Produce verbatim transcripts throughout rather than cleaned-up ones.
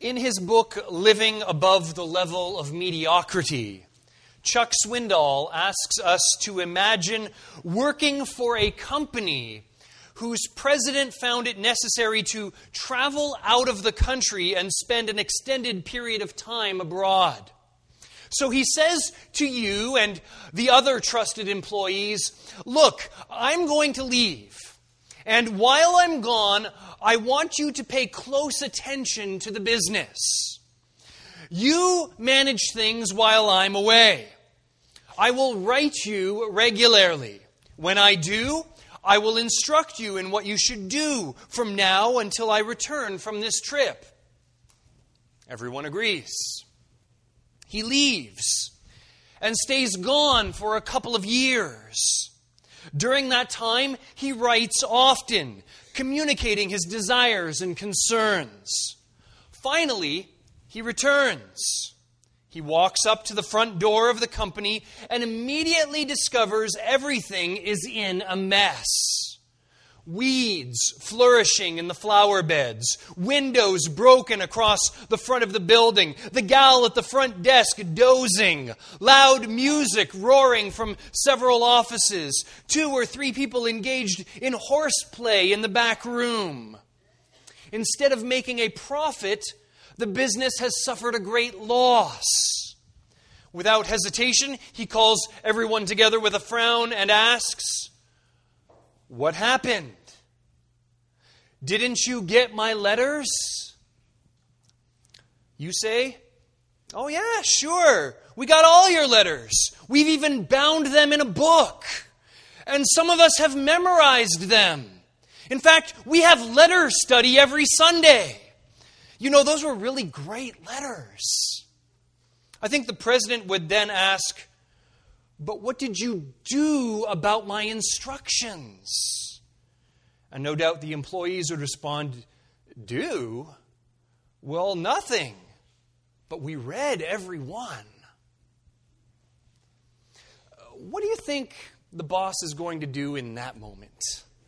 In his book, Living Above the Level of Mediocrity, Chuck Swindoll asks us to imagine working for a company whose president found it necessary to travel out of the country and spend an extended period of time abroad. So he says to you and the other trusted employees, look, I'm going to leave. And while I'm gone, I want you to pay close attention to the business. You manage things while I'm away. I will write you regularly. When I do, I will instruct you in what you should do from now until I return from this trip. Everyone agrees. He leaves and stays gone for a couple of years. During that time, he writes often, communicating his desires and concerns. Finally, he returns. He walks up to the front door of the company and immediately discovers everything is in a mess. Weeds flourishing in the flower beds, windows broken across the front of the building, the gal at the front desk dozing, loud music roaring from several offices, two or three people engaged in horseplay in the back room. Instead of making a profit, the business has suffered a great loss. Without hesitation, he calls everyone together with a frown and asks, "What happened? Didn't you get my letters?" You say, "Oh yeah, sure. We got all your letters. We've even bound them in a book. And some of us have memorized them. In fact, we have letter study every Sunday. You know, those were really great letters." I think the president would then ask, "But what did you do about my instructions?" And no doubt the employees would respond, "Do? Well, nothing. But we read every one." What do you think the boss is going to do in that moment?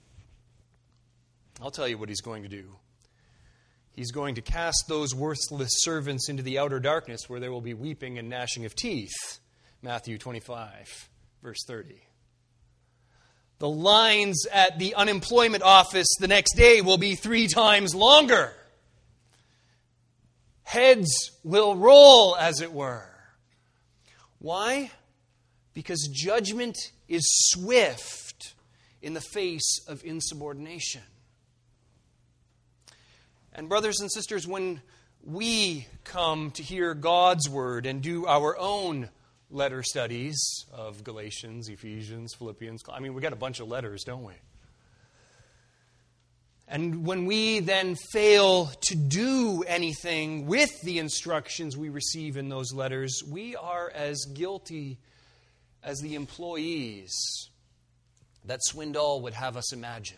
I'll tell you what he's going to do. He's going to cast those worthless servants into the outer darkness where there will be weeping and gnashing of teeth. Matthew twenty-five, verse thirty. The lines at the unemployment office the next day will be three times longer. Heads will roll, as it were. Why? Because judgment is swift in the face of insubordination. And brothers and sisters, when we come to hear God's word and do our own letter studies of Galatians, Ephesians, Philippians, I mean, we got a bunch of letters, don't we? And when we then fail to do anything with the instructions we receive in those letters, we are as guilty as the employees that Swindoll would have us imagine.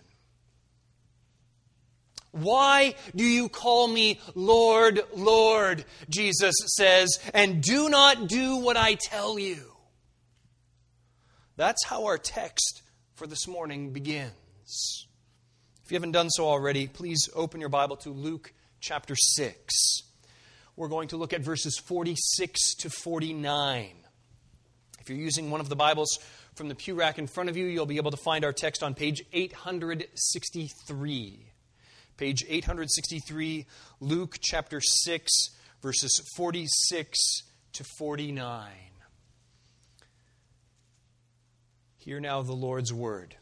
"Why do you call me Lord, Lord," Jesus says, "and do not do what I tell you?" That's how our text for this morning begins. If you haven't done so already, please open your Bible to Luke chapter six. We're going to look at verses forty-six to forty-nine. If you're using one of the Bibles from the pew rack in front of you, you'll be able to find our text on page eight sixty-three. Page eight sixty-three, Luke chapter six, verses forty-six to forty-nine. Hear now the Lord's word.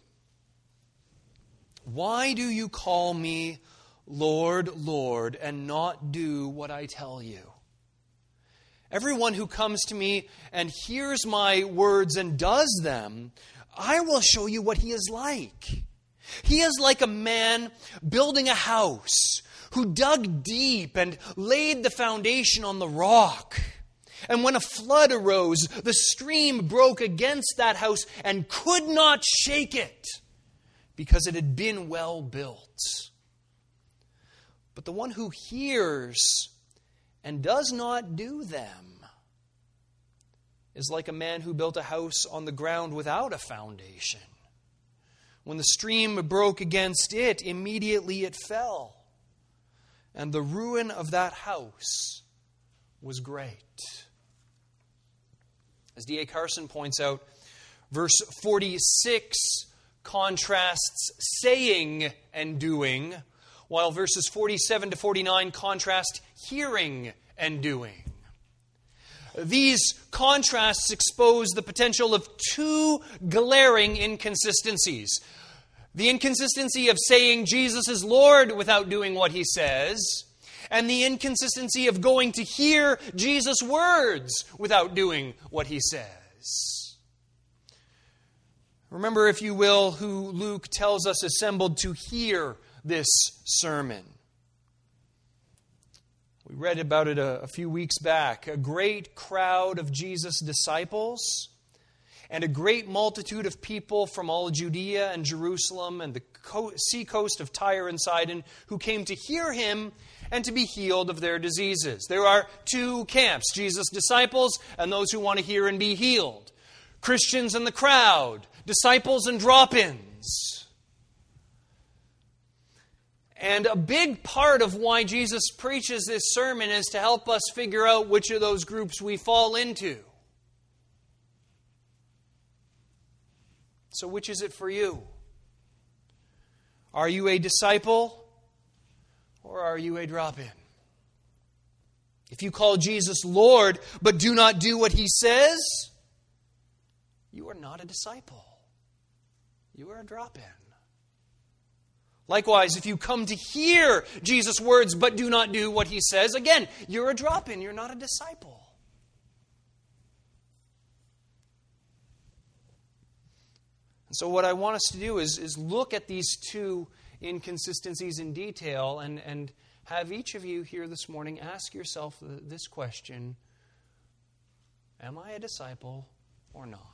"Why do you call me Lord, Lord, and not do what I tell you? Everyone who comes to me and hears my words and does them, I will show you what he is like. He is like a man building a house who dug deep and laid the foundation on the rock. And when a flood arose, the stream broke against that house and could not shake it because it had been well built. But the one who hears and does not do them is like a man who built a house on the ground without a foundation. When the stream broke against it, immediately it fell. and the ruin of that house was great. As D A Carson points out, verse forty-six contrasts saying and doing, while verses forty-seven to forty-nine contrast hearing and doing. These contrasts expose the potential of two glaring inconsistencies. The inconsistency of saying Jesus is Lord without doing what He says, and the inconsistency of going to hear Jesus' words without doing what He says. Remember, if you will, who Luke tells us assembled to hear this sermon. We read about it a, a few weeks back. A great crowd of Jesus' disciples and a great multitude of people from all Judea and Jerusalem and the co- sea coast of Tyre and Sidon who came to hear Him and to be healed of their diseases. There are two camps, Jesus' disciples and those who want to hear and be healed. Christians and the crowd, disciples and drop-ins. And a big part of why Jesus preaches this sermon is to help us figure out which of those groups we fall into. So which is it for you? Are you a disciple or are you a drop-in? If you call Jesus Lord but do not do what He says, you are not a disciple. You are a drop-in. Likewise, if you come to hear Jesus' words but do not do what He says, again, you're a drop-in. You're not a disciple. And so what I want us to do is, is look at these two inconsistencies in detail and, and have each of you here this morning ask yourself this question: am I a disciple or not?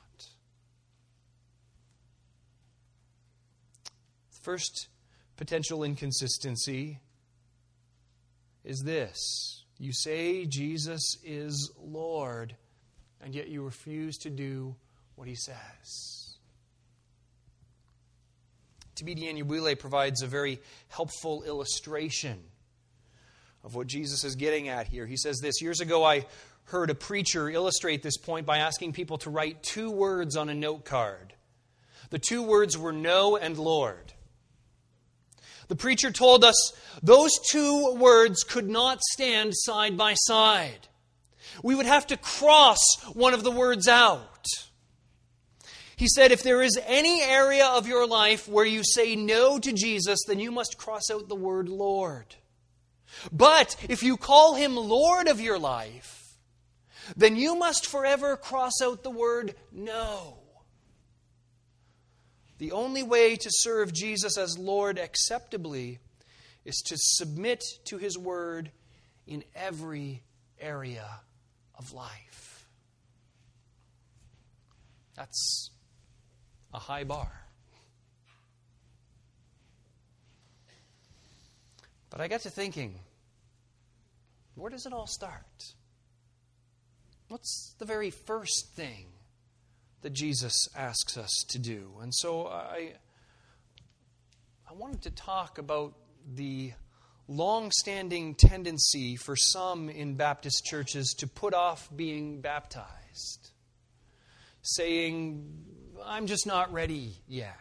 First potential inconsistency is this: you say Jesus is Lord, and yet you refuse to do what He says. T B D Anyabwile provides a very helpful illustration of what Jesus is getting at here. He says this: years ago I heard a preacher illustrate this point by asking people to write two words on a note card. The two words were no and Lord. The preacher told us those two words could not stand side by side. We would have to cross one of the words out. He said, if there is any area of your life where you say no to Jesus, then you must cross out the word Lord. But if you call Him Lord of your life, then you must forever cross out the word no. The only way to serve Jesus as Lord acceptably is to submit to His word in every area of life. That's a high bar. But I got to thinking, where does it all start? What's the very first thing that Jesus asks us to do? And so I, I wanted to talk about the long-standing tendency for some in Baptist churches to put off being baptized, saying, I'm just not ready yet.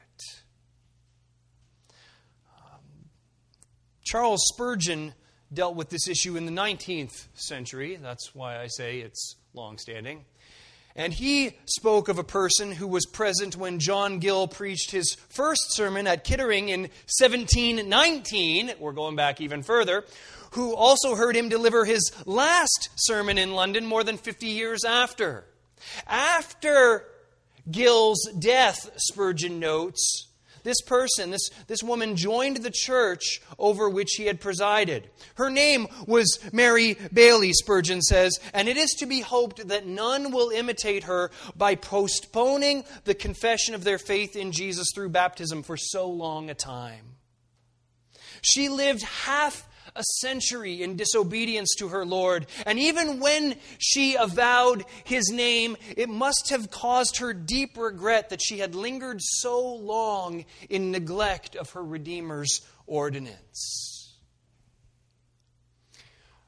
Um, Charles Spurgeon dealt with this issue in the nineteenth century. That's why I say it's long-standing. And he spoke of a person who was present when John Gill preached his first sermon at Kittering in seventeen nineteen. We're going back even further. Who also heard him deliver his last sermon in London more than fifty years after. After Gill's death, Spurgeon notes, this person, this, this woman joined the church over which he had presided. Her name was Mary Bailey, Spurgeon says, and it is to be hoped that none will imitate her by postponing the confession of their faith in Jesus through baptism for so long a time. She lived half a century in disobedience to her Lord, and even when she avowed His name, it must have caused her deep regret that she had lingered so long in neglect of her Redeemer's ordinance.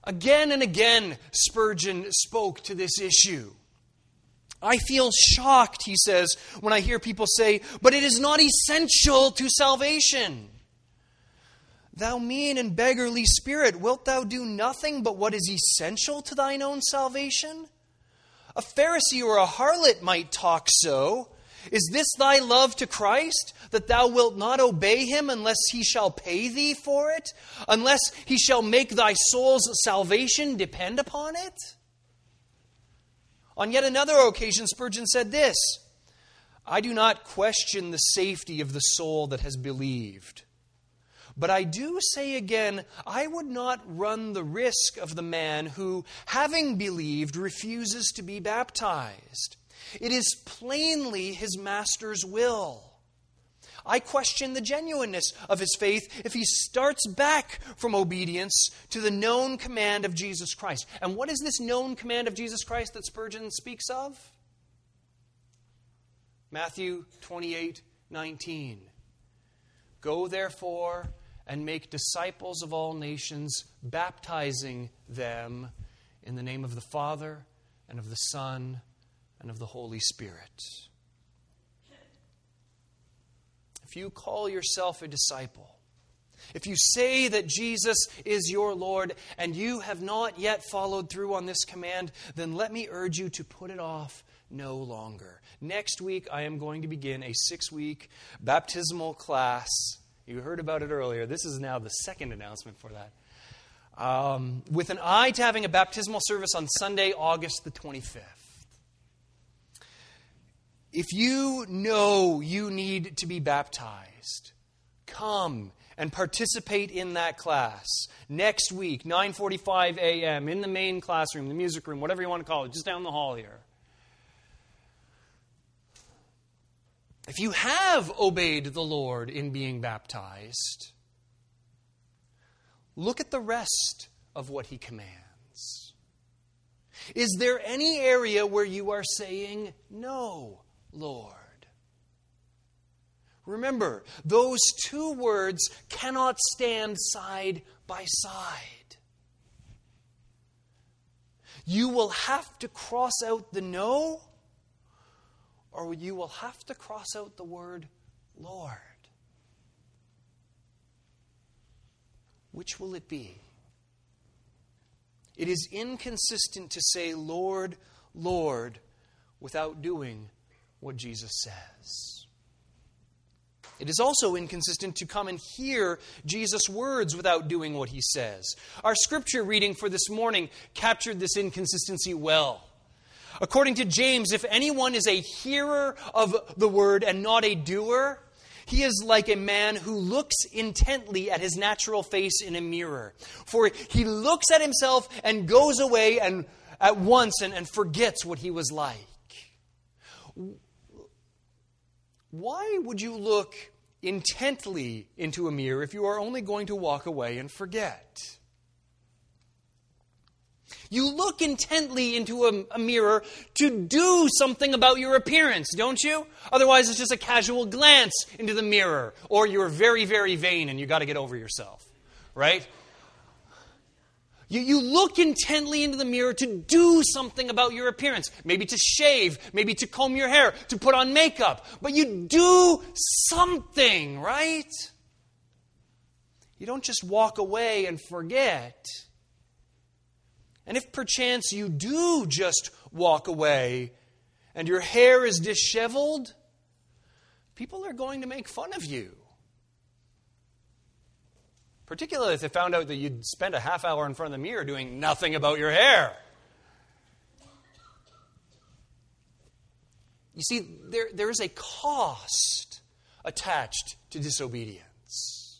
Again and again, Spurgeon spoke to this issue. I feel shocked, he says, when I hear people say, but it is not essential to salvation. Thou mean and beggarly spirit, wilt thou do nothing but what is essential to thine own salvation? A Pharisee or a harlot might talk so. Is this thy love to Christ, that thou wilt not obey him unless he shall pay thee for it? Unless he shall make thy soul's salvation depend upon it? On yet another occasion, Spurgeon said this, I do not question the safety of the soul that has believed. But I do say again, I would not run the risk of the man who, having believed, refuses to be baptized. It is plainly his master's will. I question the genuineness of his faith if he starts back from obedience to the known command of Jesus Christ. And what is this known command of Jesus Christ that Spurgeon speaks of? Matthew twenty-eight nineteen. Go therefore and make disciples of all nations, baptizing them in the name of the Father and of the Son and of the Holy Spirit. If you call yourself a disciple, if you say that Jesus is your Lord and you have not yet followed through on this command, then let me urge you to put it off no longer. Next week, I am going to begin a six-week baptismal class. You heard about it earlier. This is now the second announcement for that. Um, with an eye to having a baptismal service on Sunday, August the twenty-fifth. If you know you need to be baptized, come and participate in that class next week, nine forty-five a.m. in the main classroom, the music room, whatever you want to call it, just down the hall here. If you have obeyed the Lord in being baptized, look at the rest of what He commands. Is there any area where you are saying, no, Lord? Remember, those two words cannot stand side by side. You will have to cross out the no, or you will have to cross out the word Lord. Which will it be? It is inconsistent to say, Lord, Lord, without doing what Jesus says. It is also inconsistent to come and hear Jesus' words without doing what He says. Our scripture reading for this morning captured this inconsistency well. According to James, if anyone is a hearer of the word and not a doer, he is like a man who looks intently at his natural face in a mirror. For he looks at himself and goes away and at once and, and forgets what he was like. Why would you look intently into a mirror if you are only going to walk away and forget? You look intently into a, a mirror to do something about your appearance, don't you? Otherwise, it's just a casual glance into the mirror. Or you're very, very vain and you got to get over yourself, right? You, you look intently into the mirror to do something about your appearance. Maybe to shave, maybe to comb your hair, to put on makeup. But you do something, right? You don't just walk away and forget. And if perchance you do just walk away and your hair is disheveled, people are going to make fun of you. Particularly if they found out that you'd spent a half hour in front of the mirror doing nothing about your hair. You see, there, there is a cost attached to disobedience.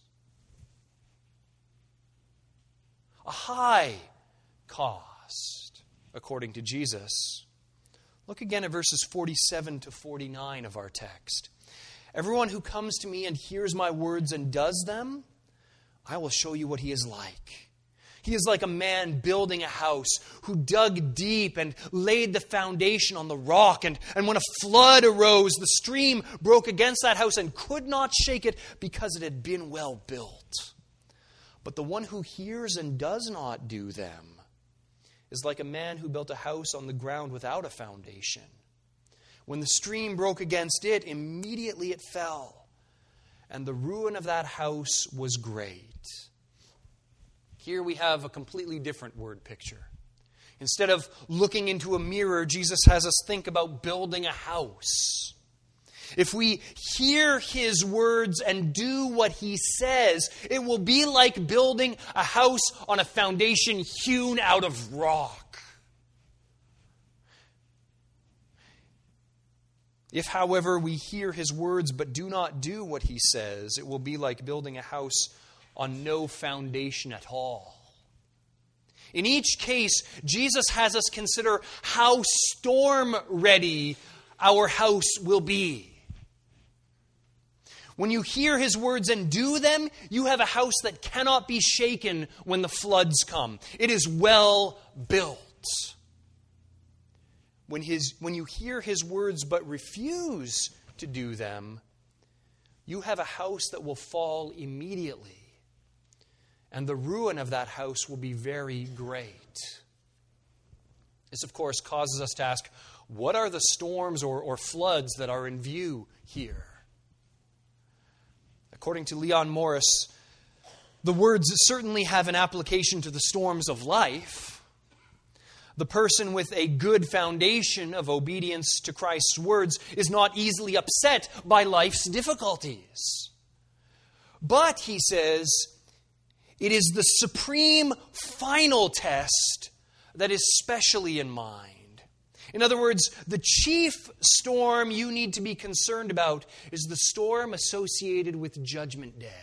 A high cost, according to Jesus. Look again at verses forty-seven to forty-nine of our text. Everyone who comes to me and hears my words and does them, I will show you what he is like. He is like a man building a house who dug deep and laid the foundation on the rock. And, and when a flood arose, the stream broke against that house and could not shake it because it had been well built. But the one who hears and does not do them is like a man who built a house on the ground without a foundation. When the stream broke against it, immediately it fell, and the ruin of that house was great. Here we have a completely different word picture. Instead of looking into a mirror, Jesus has us think about building a house. If we hear His words and do what He says, it will be like building a house on a foundation hewn out of rock. If, however, we hear His words but do not do what He says, it will be like building a house on no foundation at all. In each case, Jesus has us consider how storm-ready our house will be. When you hear His words and do them, you have a house that cannot be shaken when the floods come. It is well built. When, his, when you hear His words but refuse to do them, you have a house that will fall immediately. And the ruin of that house will be very great. This, of course, causes us to ask, what are the storms or, or floods that are in view here? According to Leon Morris, the words certainly have an application to the storms of life. The person with a good foundation of obedience to Christ's words is not easily upset by life's difficulties. But, he says, it is the supreme final test that is specially in mind. In other words, the chief storm you need to be concerned about is the storm associated with Judgment Day.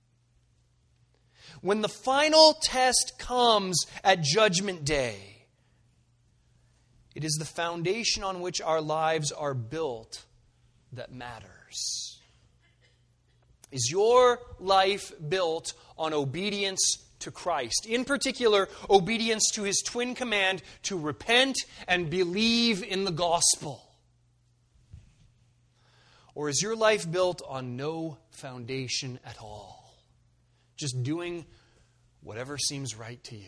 When the final test comes at Judgment Day, it is the foundation on which our lives are built that matters. Is your life built on obedience to Christ? In particular, obedience to His twin command to repent and believe in the gospel? Or is your life built on no foundation at all? Just doing whatever seems right to you?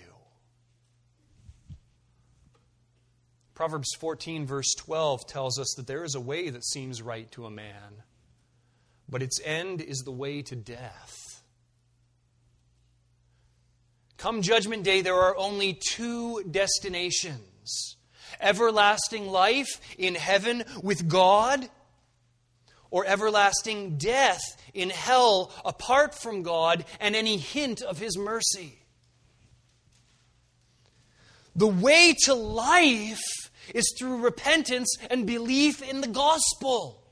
Proverbs fourteen, verse twelve tells us that there is a way that seems right to a man, but its end is the way to death. Come Judgment Day, there are only two destinations: everlasting life in heaven with God, or everlasting death in hell apart from God and any hint of His mercy. The way to life is through repentance and belief in the gospel.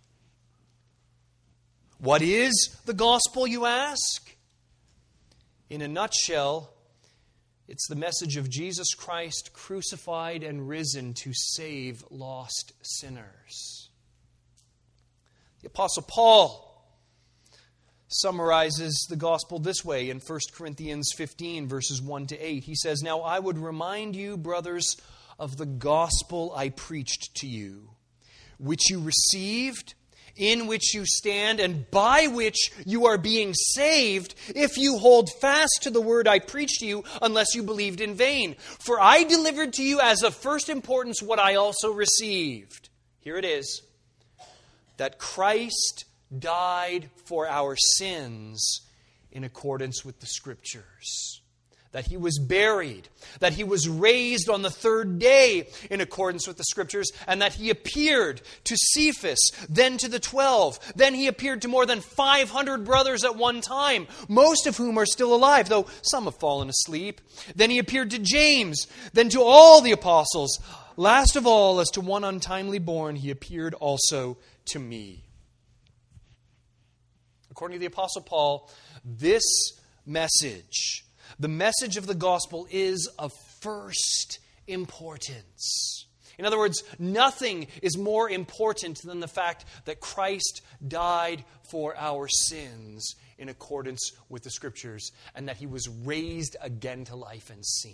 What is the gospel, you ask? In a nutshell, it's the message of Jesus Christ crucified and risen to save lost sinners. The Apostle Paul summarizes the gospel this way in First Corinthians fifteen, verses one to eight. He says, "Now I would remind you, brothers, of the gospel I preached to you, which you received, in which you stand, and by which you are being saved, if you hold fast to the word I preached to you, unless you believed in vain. For I delivered to you as of first importance what I also received." Here it is. That Christ died for our sins in accordance with the Scriptures. That He was buried, that He was raised on the third day in accordance with the Scriptures, and that He appeared to Cephas, then to the twelve. Then He appeared to more than five hundred brothers at one time, most of whom are still alive, though some have fallen asleep. Then He appeared to James, then to all the apostles. Last of all, as to one untimely born, He appeared also to me. According to the Apostle Paul, this message, the message of the gospel, is of first importance. In other words, nothing is more important than the fact that Christ died for our sins in accordance with the Scriptures, and that He was raised again to life and seen.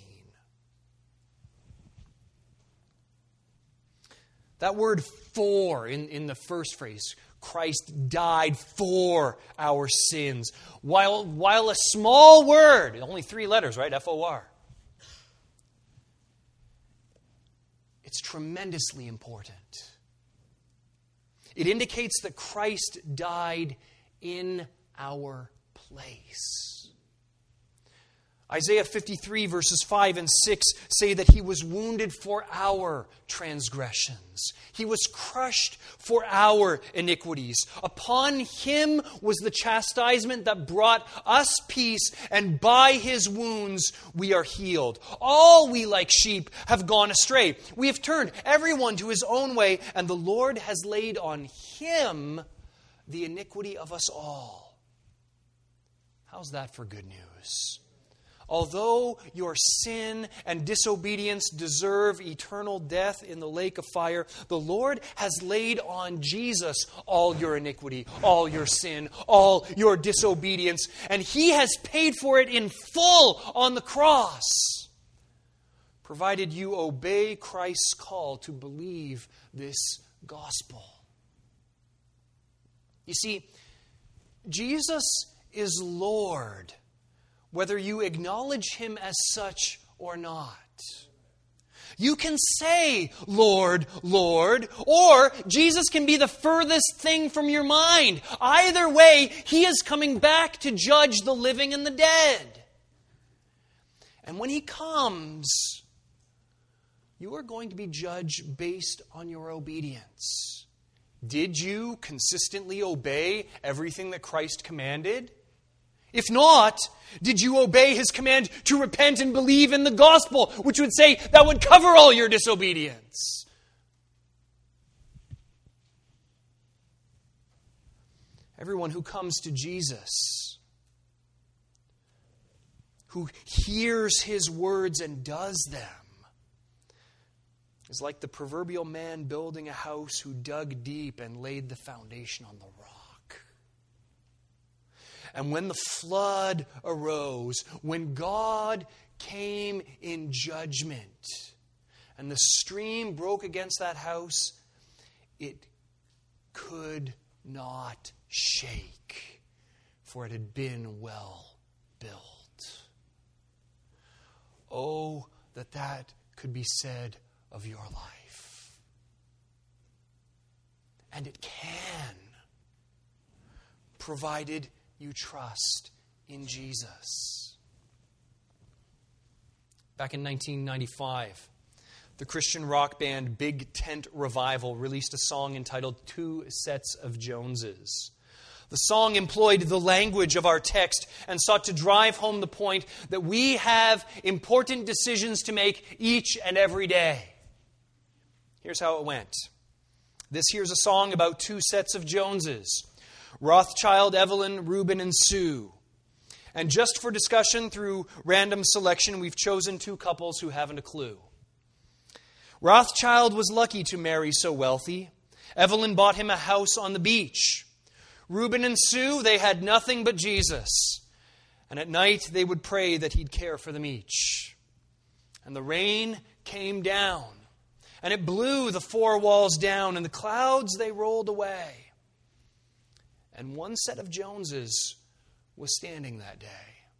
That word "for" in, in the first phrase, Christ died for our sins. While, while a small word, only three letters, right? F O R. It's tremendously important. It indicates that Christ died in our place. Isaiah fifty-three verses five and six say that he was wounded for our transgressions. He was crushed for our iniquities. Upon him was the chastisement that brought us peace, and by his wounds we are healed. All we like sheep have gone astray. We have turned everyone to his own way, and the Lord has laid on him the iniquity of us all. How's that for good news? Although your sin and disobedience deserve eternal death in the lake of fire, the Lord has laid on Jesus all your iniquity, all your sin, all your disobedience, and he has paid for it in full on the cross, provided you obey Christ's call to believe this gospel. You see, Jesus is Lord, whether you acknowledge him as such or not. You can say, Lord, Lord, or Jesus can be the furthest thing from your mind. Either way, he is coming back to judge the living and the dead. And when he comes, you are going to be judged based on your obedience. Did you consistently obey everything that Christ commanded? If not, did you obey his command to repent and believe in the gospel, which would say that would cover all your disobedience? Everyone who comes to Jesus, who hears his words and does them, is like the proverbial man building a house who dug deep and laid the foundation on the rock. And when the flood arose, when God came in judgment, and the stream broke against that house, it could not shake, for it had been well built. Oh, that that could be said of your life. And it can, provided you trust in Jesus. Back in nineteen ninety-five, the Christian rock band Big Tent Revival released a song entitled Two Sets of Joneses. The song employed the language of our text and sought to drive home the point that we have important decisions to make each and every day. Here's how it went. This here's a song about two sets of Joneses: Rothschild, Evelyn, Reuben, and Sue. And just for discussion through random selection, we've chosen two couples who haven't a clue. Rothschild was lucky to marry so wealthy. Evelyn bought him a house on the beach. Reuben and Sue, they had nothing but Jesus. And at night they would pray that he'd care for them each. And the rain came down, and it blew the four walls down, and the clouds, they rolled away. And one set of Joneses was standing that day.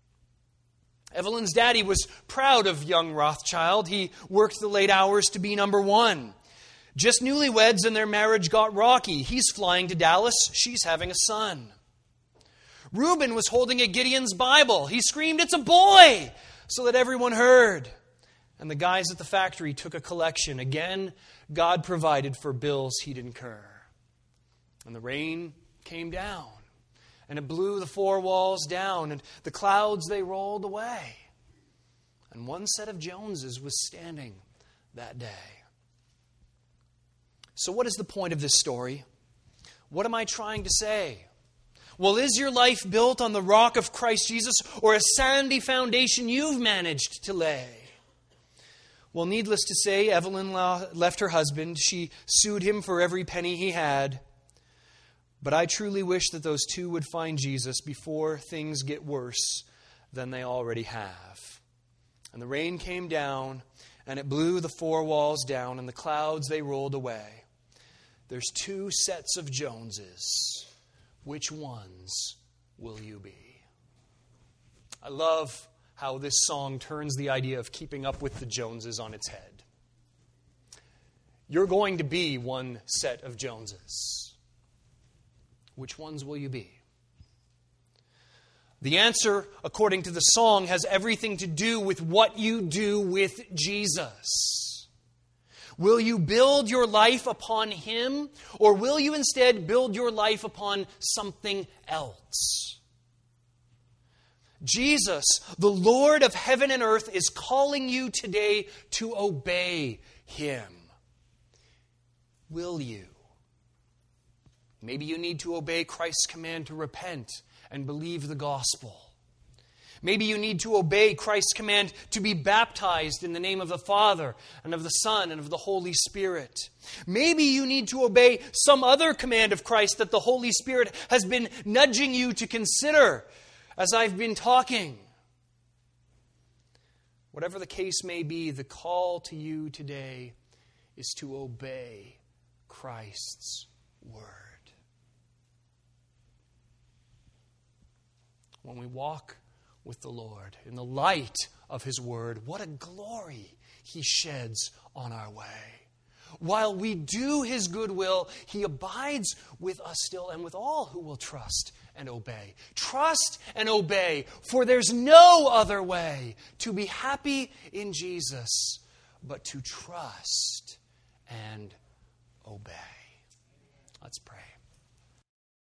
Evelyn's daddy was proud of young Rothschild. He worked the late hours to be number one. Just newlyweds and their marriage got rocky. He's flying to Dallas. She's having a son. Reuben was holding a Gideon's Bible. He screamed, "It's a boy!" so that everyone heard. And the guys at the factory took a collection. Again, God provided for bills he'd incur. And the rain came down, and it blew the four walls down, and the clouds, they rolled away. And one set of Joneses was standing that day. So what is the point of this story? What am I trying to say? Well, is your life built on the rock of Christ Jesus, or a sandy foundation you've managed to lay? Well, needless to say, Evelyn left her husband. She sued him for every penny he had. But I truly wish that those two would find Jesus before things get worse than they already have. And the rain came down, and it blew the four walls down, and the clouds, they rolled away. There's two sets of Joneses. Which ones will you be? I love how this song turns the idea of keeping up with the Joneses on its head. You're going to be one set of Joneses. Which ones will you be? The answer, according to the song, has everything to do with what you do with Jesus. Will you build your life upon Him, or will you instead build your life upon something else? Jesus, the Lord of heaven and earth, is calling you today to obey Him. Will you? Maybe you need to obey Christ's command to repent and believe the gospel. Maybe you need to obey Christ's command to be baptized in the name of the Father and of the Son and of the Holy Spirit. Maybe you need to obey some other command of Christ that the Holy Spirit has been nudging you to consider as I've been talking. Whatever the case may be, the call to you today is to obey Christ's word. When we walk with the Lord in the light of His word, what a glory He sheds on our way. While we do His good will, He abides with us still and with all who will trust and obey. Trust and obey, for there's no other way to be happy in Jesus but to trust and obey. Let's pray.